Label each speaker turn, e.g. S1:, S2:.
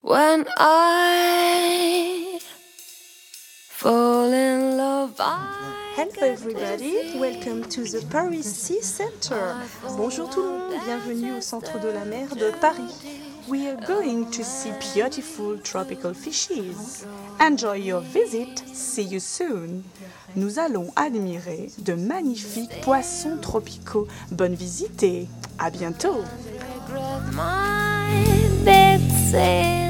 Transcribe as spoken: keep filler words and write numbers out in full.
S1: When I fall in love, I
S2: Hello everybody, welcome to the Paris Sea Center. Bonjour tout le monde, bienvenue au centre de la mer de Paris. We are going to see beautiful tropical fishes. Enjoy your visit, see you soon. Nous allons admirer de magnifiques poissons tropicaux. Bonne visite et à bientôt.
S1: regret my big sin.